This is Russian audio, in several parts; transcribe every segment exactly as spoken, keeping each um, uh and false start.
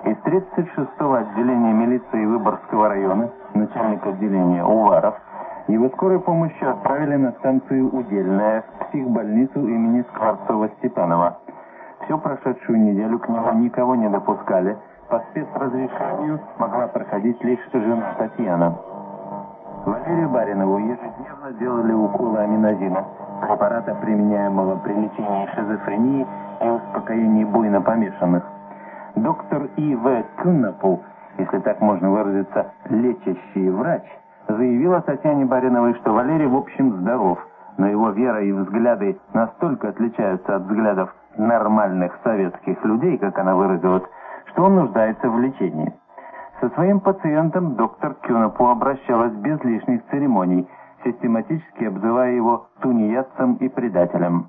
Из тридцать шестого отделения милиции Выборгского района, начальник отделения Уваров, его скорой помощью отправили на станцию Удельная в психбольницу имени Скворцова-Степанова. Всю прошедшую неделю к нему никого не допускали. По спецразрешению могла проходить лишь жена Татьяна. Валерию Баринову ежедневно делали уколы аминозина, препарата, применяемого при лечении шизофрении и успокоении буйно помешанных. Доктор И В Кюнапл, если так можно выразиться, лечащий врач, заявила Татьяне Бариновой, что Валерий в общем здоров, но его вера и взгляды настолько отличаются от взглядов нормальных советских людей, как она выразилась, что он нуждается в лечении. Со своим пациентом доктор Кюнапл обращалась без лишних церемоний, систематически обзывая его тунеядцем и предателем.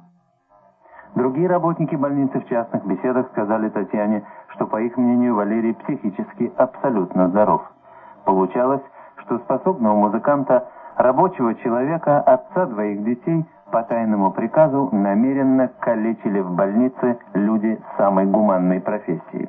Другие работники больницы в частных беседах сказали Татьяне, что, по их мнению, Валерий психически абсолютно здоров. Получалось, что способного музыканта, рабочего человека, отца двоих детей, по тайному приказу намеренно калечили в больнице люди самой гуманной профессии.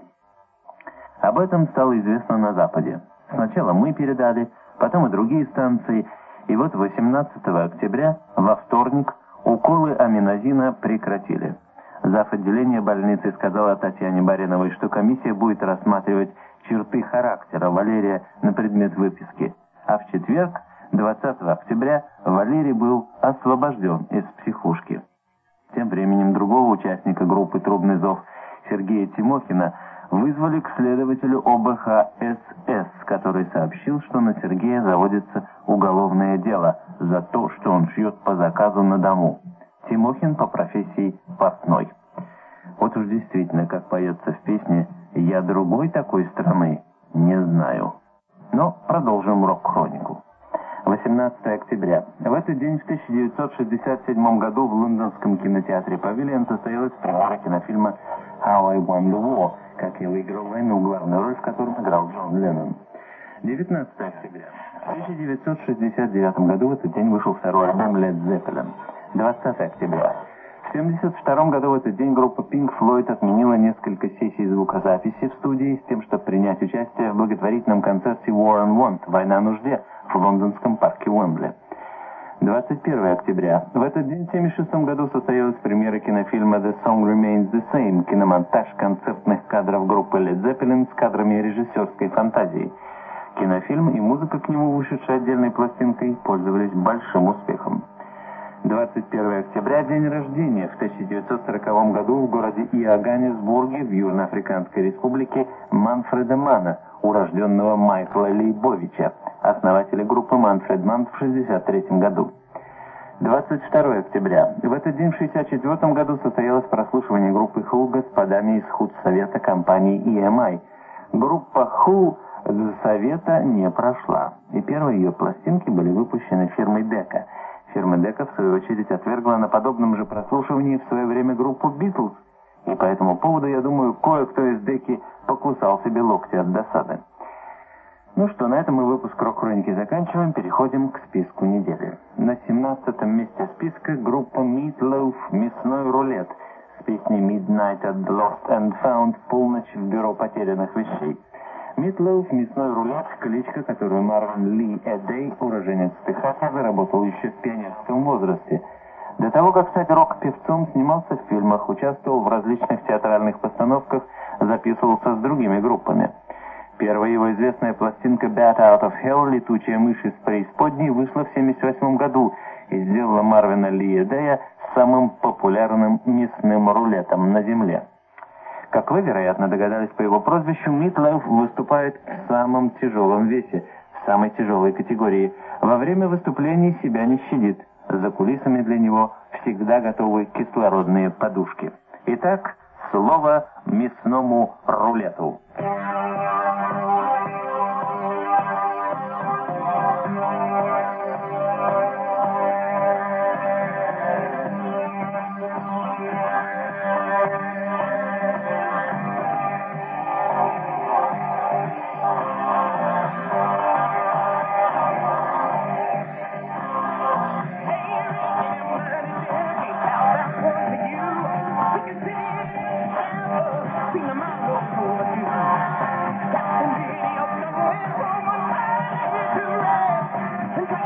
Об этом стало известно на Западе. Сначала мы передали, потом и другие станции, и вот восемнадцатого октября, во вторник, уколы аминозина прекратили. Зав. Отделения больницы сказала Татьяне Бариновой, что комиссия будет рассматривать черты характера Валерия на предмет выписки, а в четверг, двадцатого октября, Валерий был освобожден из психушки. Тем временем другого участника группы «Трубный зов» Сергея Тимохина вызвали к следователю О Б Х С С, который сообщил, что на Сергея заводится уголовное дело за то, что он шьет по заказу на дому. Тимохин по профессии портной. Вот уж действительно, как поется в песне, «Я другой такой страны не знаю». Но продолжим рок-хронику. восемнадцатого октября. В этот день в тысяча девятьсот шестьдесят седьмом году в лондонском кинотеатре «Павильон» состоялась премьера кинофильма «How I Won the War», как я выиграл войну, главную роль в котором играл Джон Леннон. девятнадцатого октября. В тысяча девятьсот шестьдесят девятом году в этот день вышел второй альбом Led Zeppelin. двадцатого октября. В семьдесят втором году в этот день группа Pink Floyd отменила несколько сессий звукозаписи в студии с тем, чтобы принять участие в благотворительном концерте War and Want «Война нужде» в лондонском парке Уэмбли. двадцать первого октября. В этот день в семьдесят шестом году состоялась премьера кинофильма «The Song Remains the Same», киномонтаж концертных кадров группы Led Zeppelin с кадрами режиссерской фантазии. Кинофильм и музыка к нему, вышедшая отдельной пластинкой, пользовались большим успехом. двадцать первого октября, день рождения. В тысяча девятьсот сороковом году в городе Иоганнесбурге в Южноафриканской республике Манфреда Манна, урожденного Майкла Лейбовича, основателя группы Манфред Манн в шестьдесят третьем году. двадцать второго октября. В этот день в шестьдесят четвёртом году состоялось прослушивание группы Who господами из худсовета компании И Эм Ай. Группа Who совета не прошла, и первые ее пластинки были выпущены фирмой Дека. Фирма Дека, в свою очередь, отвергла на подобном же прослушивании в свое время группу Битлз, и по этому поводу, я думаю, кое-кто из Деки покусал себе локти от досады. Ну что, на этом мы выпуск рок-хроники заканчиваем, переходим к списку недели. На семнадцатом месте списка группа Meat Loaf «Мясной рулет» с песней Midnight at the Lost and Found «Полночь в бюро потерянных вещей». Meat Loaf «Мясной рулет» — кличка, которую Марвин Ли Эдей, уроженец Техаса, заработал еще в пионерском возрасте. До того, как стать рок-певцом, снимался в фильмах, участвовал в различных театральных постановках, записывался с другими группами. Первая его известная пластинка «Bat Out of Hell» «Летучая мышь из преисподней» вышла в семьдесят восьмом году и сделала Марвина Ли Эдея самым популярным мясным рулетом на земле. Как вы, вероятно, догадались по его прозвищу, Meat Loaf выступает в самом тяжелом весе, в самой тяжелой категории. Во время выступлений себя не щадит. За кулисами для него всегда готовы кислородные подушки. Итак, слово мясному рулету. Sing the mind over you.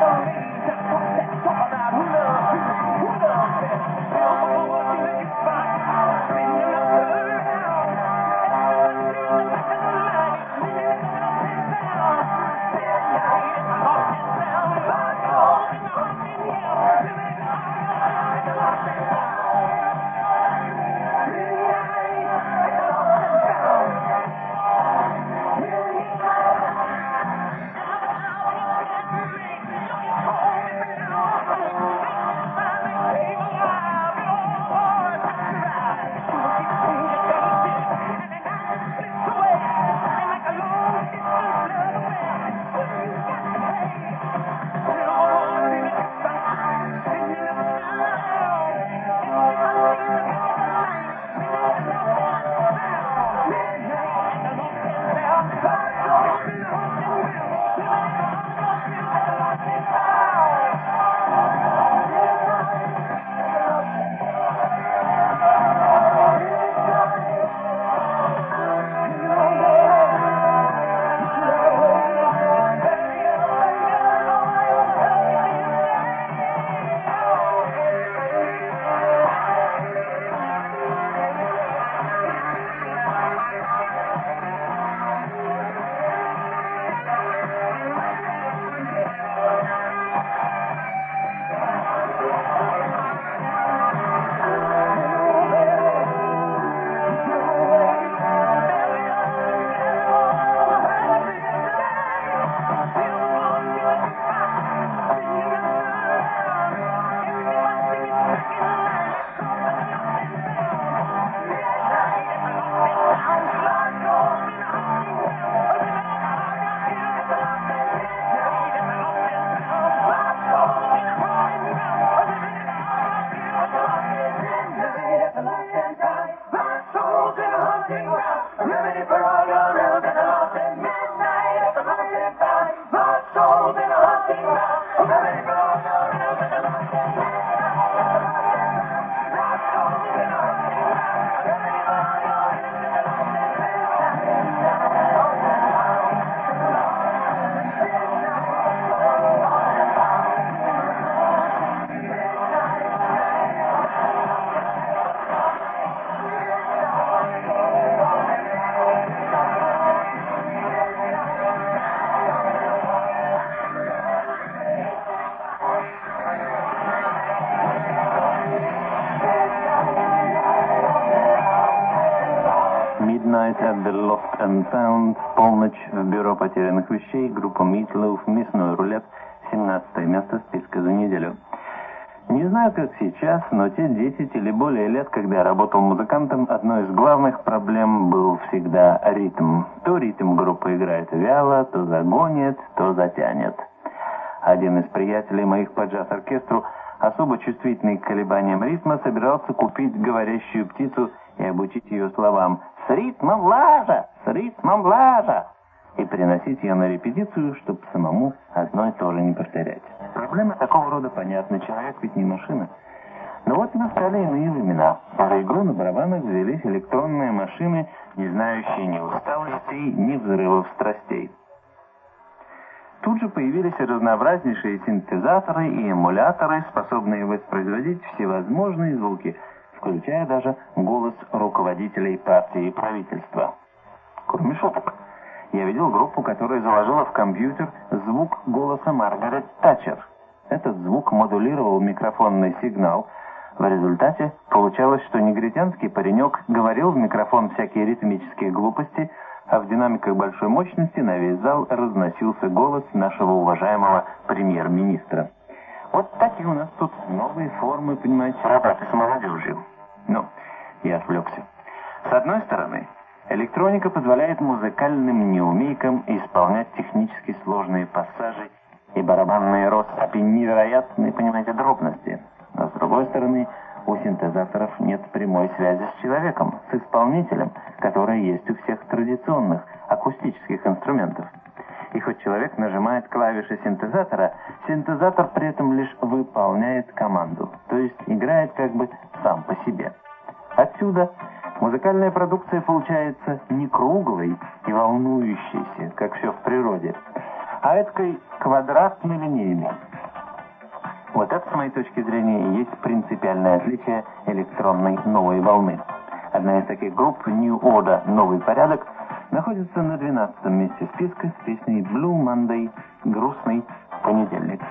Midnight at the Lost and Found, полночь в бюро потерянных вещей, группа Meat Loaf, мясной рулет, семнадцатое место списка за неделю. Не знаю, как сейчас, но те десять или более лет, когда я работал музыкантом, одной из главных проблем был всегда ритм. То ритм группа играет вяло, то загонит, то затянет. Один из приятелей моих по джаз-оркестру, особо чувствительный к колебаниям ритма, собирался купить говорящую птицу и обучить ее словам «С ритмом лажа! С ритмом лажа!» и приносить ее на репетицию, чтобы самому одной тоже не повторять. Проблема такого рода понятна, человек ведь не машина. Но вот настали иные времена. За игру на барабанах взялись электронные машины, не знающие ни усталостей, ни взрывов страстей. Тут же появились разнообразнейшие синтезаторы и эмуляторы, способные воспроизводить всевозможные звуки, включая даже голос руководителей партии и правительства. Кроме шуток, я видел группу, которая заложила в компьютер звук голоса Маргарет Тэтчер. Этот звук модулировал микрофонный сигнал. В результате получалось, что негритянский паренек говорил в микрофон всякие ритмические глупости, а в динамиках большой мощности на весь зал разносился голос нашего уважаемого премьер-министра. Вот такие у нас тут новые формы, понимаете, работы с молодежью. Ну, я отвлекся. С одной стороны, электроника позволяет музыкальным неумейкам исполнять технически сложные пассажи и барабанные россыпи невероятной, понимаете, дробности. А с другой стороны, у синтезаторов нет прямой связи с человеком, с исполнителем, которая есть у всех традиционных акустических инструментов. И хоть человек нажимает клавиши синтезатора, синтезатор при этом лишь выполняет команду, то есть играет как бы сам по себе. Отсюда музыкальная продукция получается не круглой и волнующейся, как все в природе, а эдакой квадратно-линейной. Вот это, с моей точки зрения, и есть принципиальное отличие электронной новой волны. Одна из таких групп, New Order, Новый порядок, находится на двенадцатом месте списка с песней Blue Monday, грустный понедельник.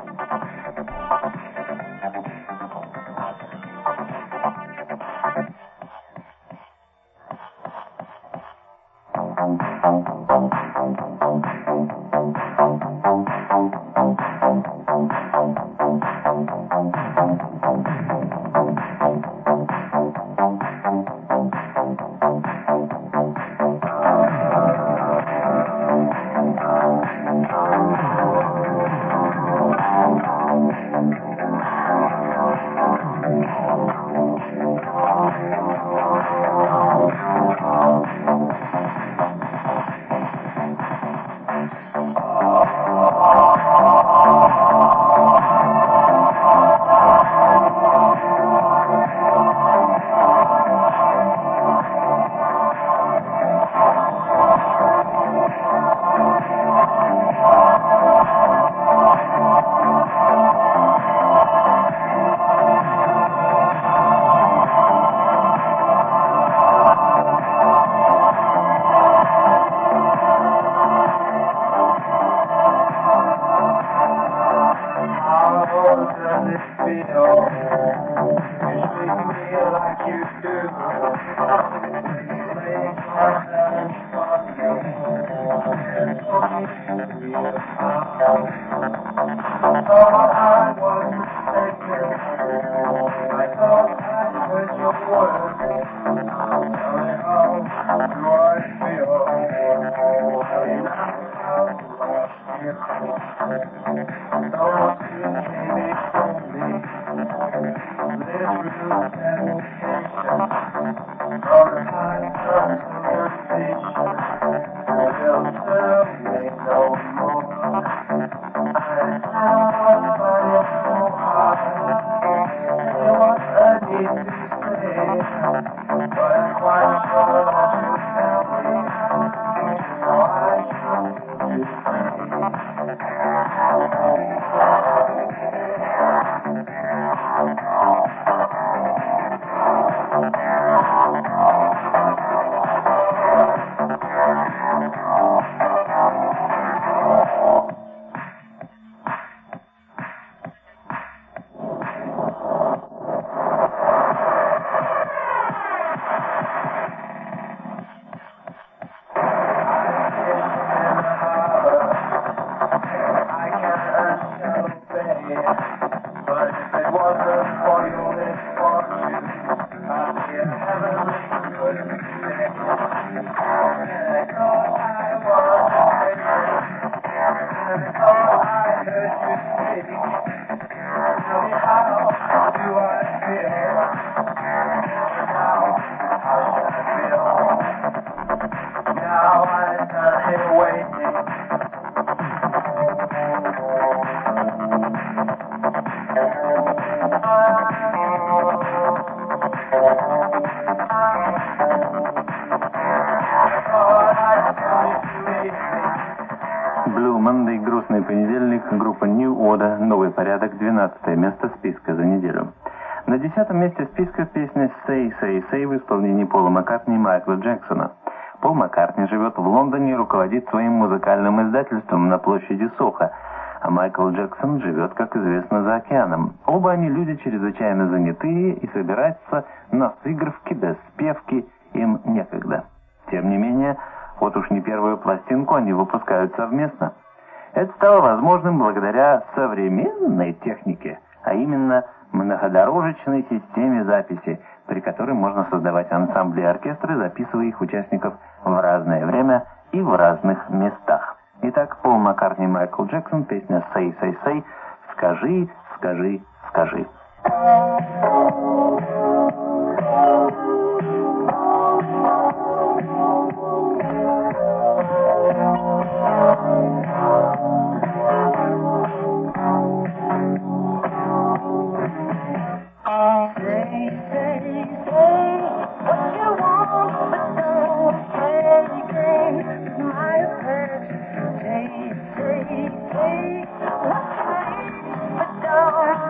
Blue Monday, грустный понедельник, группа New Order, Новый порядок, двенадцатое место списка за неделю. На десятом месте списка песня Say, Say, Say в исполнении Пола Маккартни и Майкла Джексона. Пол Маккартни живет в Лондоне и руководит своим музыкальным издательством на площади Сохо, а Майкл Джексон живет, как известно, за океаном. Оба они люди чрезвычайно занятые, и собираться на сыгровки без спевки им некогда. Тем не менее, вот уж не первую пластинку они выпускают совместно. Это стало возможным благодаря современной технике, а именно многодорожечной системе записи, при которой можно создавать ансамбли и оркестры, записывая их участников в разное время и в разных местах. Итак, Пол Маккартни и Майкл Джексон, песня «Say, Say, Say», «Скажи, скажи, скажи». Don't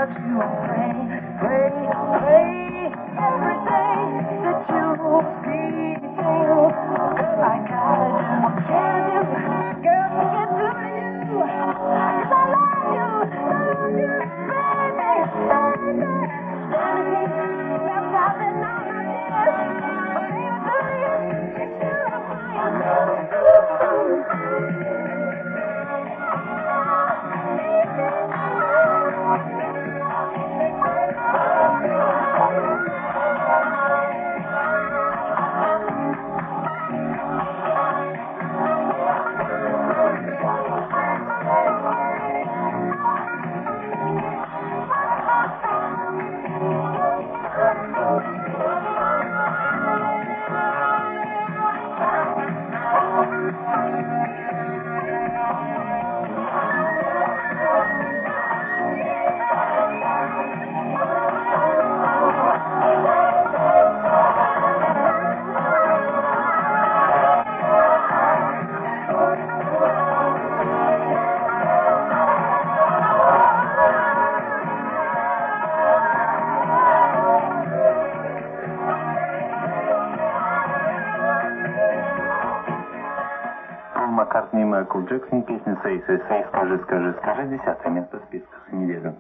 Маккартни и Майкл Джексон, песня «Say, say, say», «Скажи, скажи, скажи», десятое место в списке с неделю.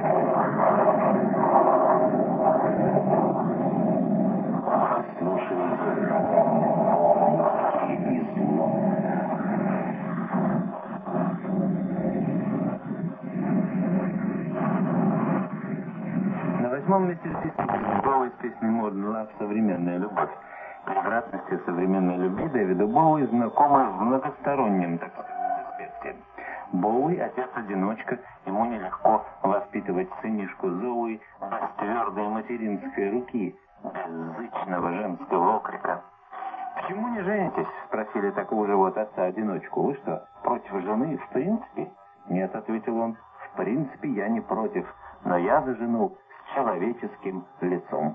На восьмом месте списка Боуи с песней «Modern Love» «Современная любовь». Превратности современной любви Дэвиду Боуи знакомы в многостороннем аспекте. Боуи – отец-одиночка, ему нелегко воспитывать сынишку Зоуи без твердой материнской руки, без зычного женского окрика. «Почему не женитесь?» – спросили такого же вот отца-одиночку. «Вы что, против жены в принципе?» «Нет», – ответил он, – «в принципе я не против, но я за жену с человеческим лицом».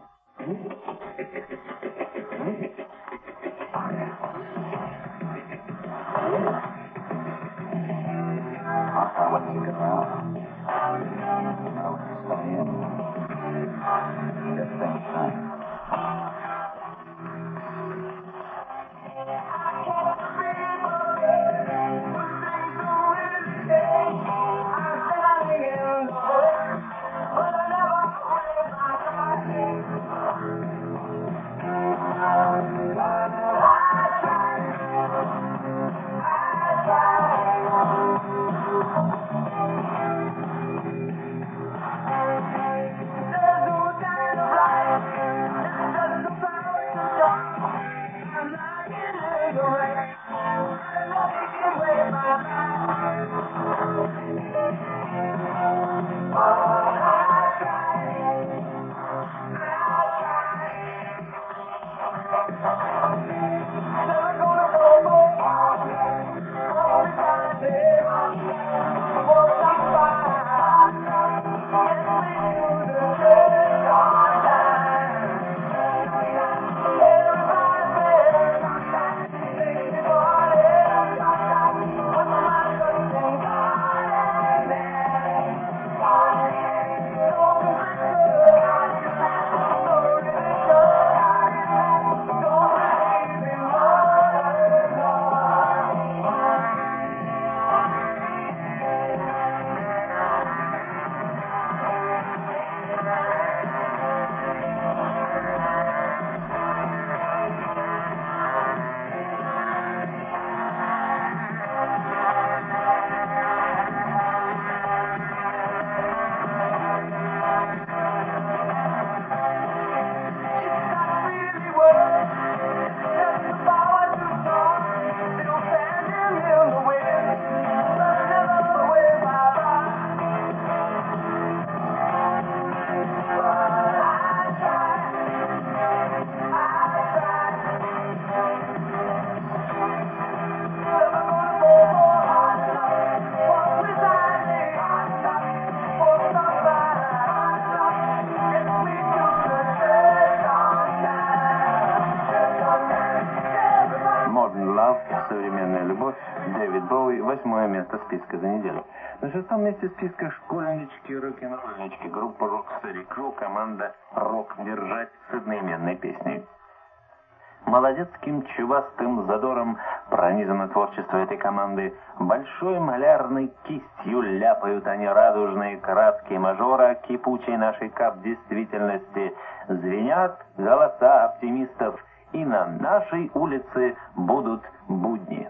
шестом месте списка школьнички, рок-н-ролльнички, группа Rocksteady Crew, команда «Рок держать» с одноименной песней. Молодецким чувастым задором пронизано творчество этой команды. Большой малярной кистью ляпают они радужные краски мажора кипучей нашей кап-действительности. Звенят голоса оптимистов, и на нашей улице будут будни.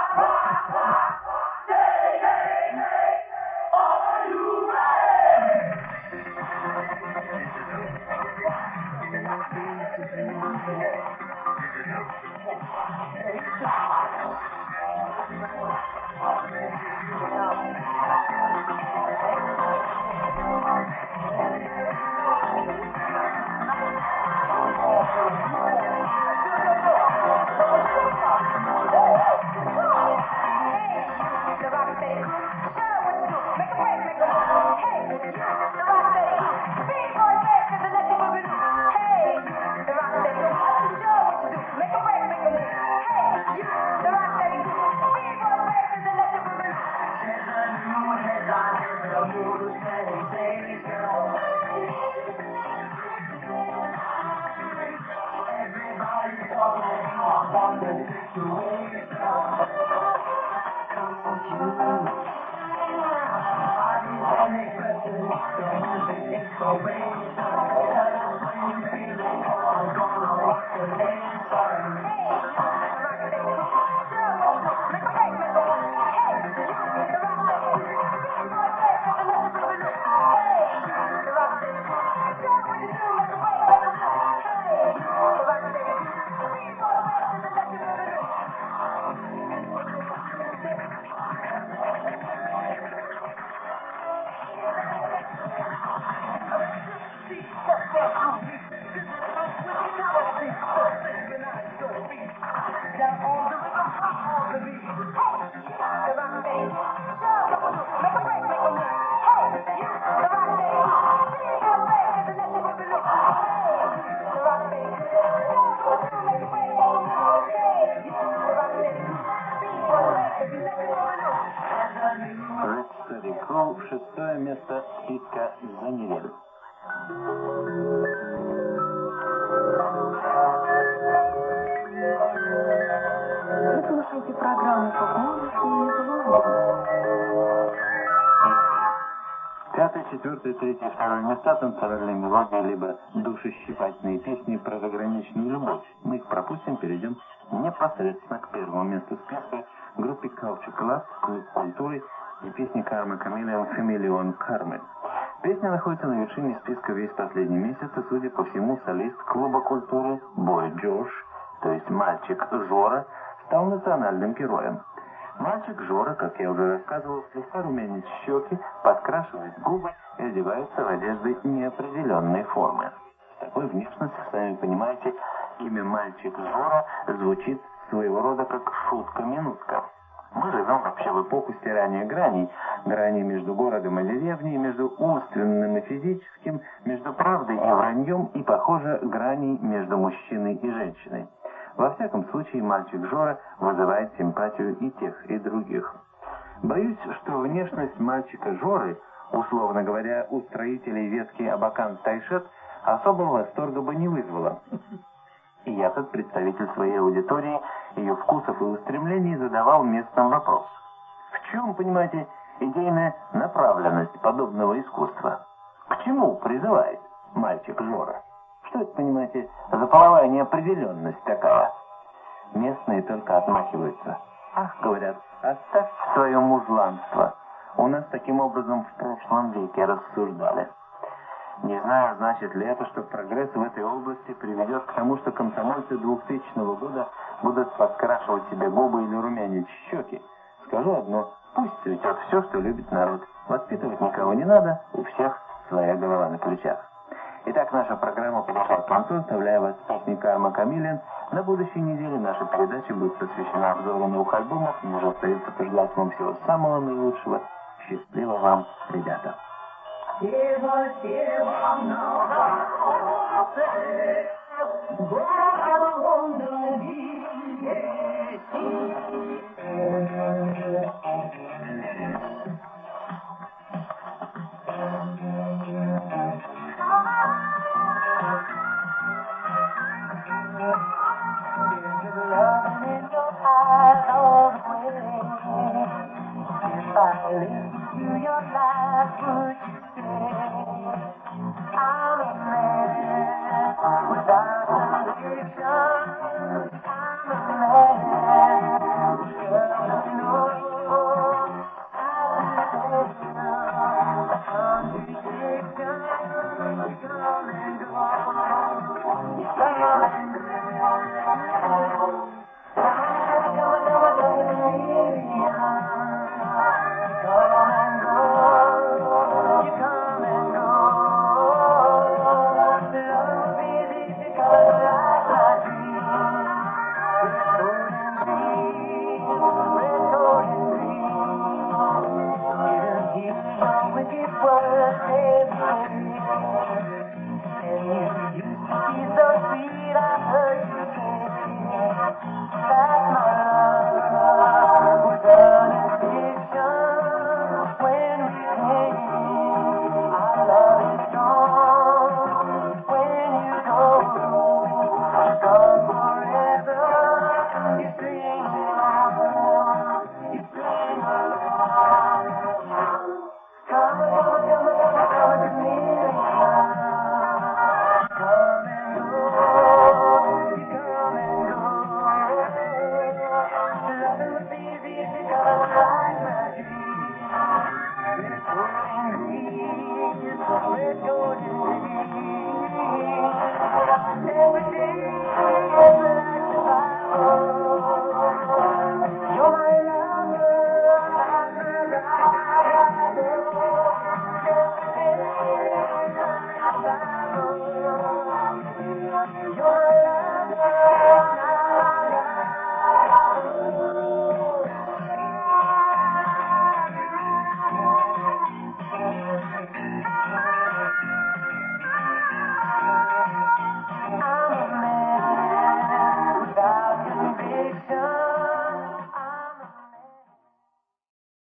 Шестое место списка за неделю. Вы слушаете программу «Поп-музыка». Пятое, четвертое, третье, второе места танцевальные мелодии, либо душещипательные песни про заграничную любовь. Мы их пропустим, перейдем непосредственно к первому месту списка группе Culture Club, клуб культуры, и песни Карма Камелеон «Хамелеон Кармен». Песня находится на вершине списка весь последний месяц, и, судя по всему, солист клуба культуры Бой Джош, то есть мальчик Жора, стал национальным героем. Мальчик Жора, как я уже рассказывал, слегка румянит щеки, подкрашивает губы и одевается в одежды неопределенной формы. С такой внешностью, сами понимаете, имя мальчик Жора звучит своего рода как шутка-минутка. Мы живем вообще в эпоху стирания граней, граней между городом и деревней, между умственным и физическим, между правдой и враньем и, похоже, граней между мужчиной и женщиной. Во всяком случае, мальчик Жора вызывает симпатию и тех, и других. Боюсь, что внешность мальчика Жоры, условно говоря, у строителей ветки Абакан Тайшет, особого восторга бы не вызвала. И я, как представитель своей аудитории, ее вкусов и устремлений, задавал местным вопрос. В чем, понимаете, идейная направленность подобного искусства? К чему призывает мальчик Жора? Что это, понимаете, за половая неопределенность такая? Местные только отмахиваются. Ах, говорят, оставь свое мужланство. У нас таким образом в прошлом веке рассуждали. Не знаю, значит ли это, что прогресс в этой области приведет к тому, что комсомольцы двухтысячного года будут подкрашивать себе губы или румянить щеки. Скажу одно, пусть цветет все, что любит народ. Воспитывать никого не надо, у всех своя голова на плечах. Итак, наша программа подошла к концу, оставляя вас с песней Карма Камелеон. На будущей неделе наша передача будет посвящена обзору новых альбомов. Мне же остается пожелать вам всего самого наилучшего. Счастливо вам, ребята! Дева, дева, на Every day is like survival.